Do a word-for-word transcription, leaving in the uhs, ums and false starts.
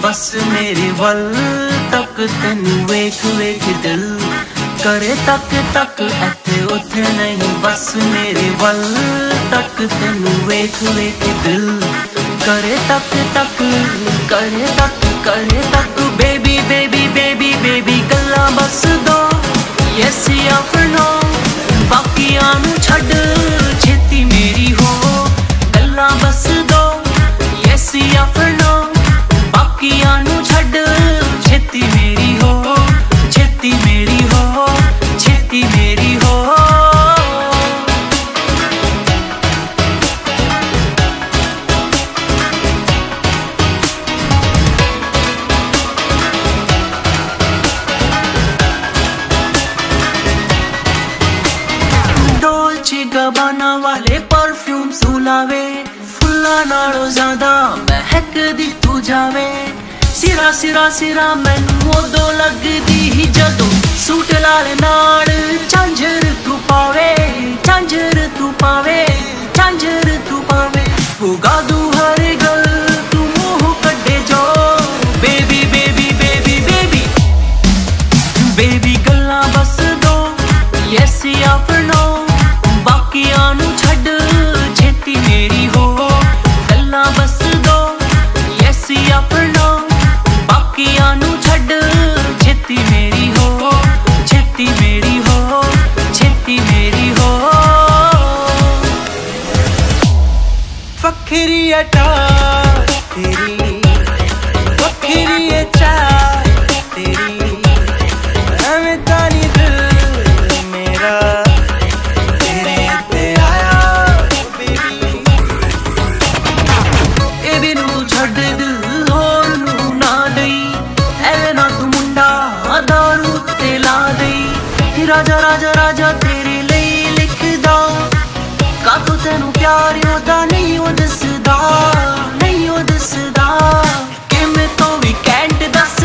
बस मेरे वल तक तेनू वेख वेख दिल करे तक तक इत्थे उत्थे नहीं बस मेरे वल तक तेनू वेख वेख दिल करे तक तक करे तक करे तक बेबी बेबी बेबी बेबी गल्लां बस दो yes या फिर no बाकियां नू छड्ड छेती मेरी हो गल्लां बस दो yes या फिर no बाकियां नू छड्ड छेती मेरी हो छेती मेरी हो छेती मेरी हो डोल्चे गबाना वाले परफ्यूम सुलावे फुल्लां नालों ज़्यादा महकदी तू जावे सिरा सिरा सिरा मैनू उदों लगदी जदों सूट लाल नाल झांझर तू पावे झांझर तू पावे झांझर तू पावे होगा दू हर गल तू मुंह कड्डे जो baby baby baby baby baby गल्लां बस दो yes या फिर no बाकियां नू छड्ड छेती मेरी हो गल्लां बस दो yes या फिर no बाकियां नू छड्ड छेती मेरी हो छेती मेरी हो छेती मेरी हो फखरी अटा तेरी फखरी अटा तेरी मैं तानी दिल मेरा तेरे ते आया बेबी ए भी नू छड्ड दिल होर नू ना दई ऐ ना तू मुंडा दारू ते ला दई राजा राजा राजा तेरे लिए लिखदा कातों तेनू प्यार ओदा नहीं ओ दसदा नहीं ओ दसदा कि मैं तो वी कैंट दस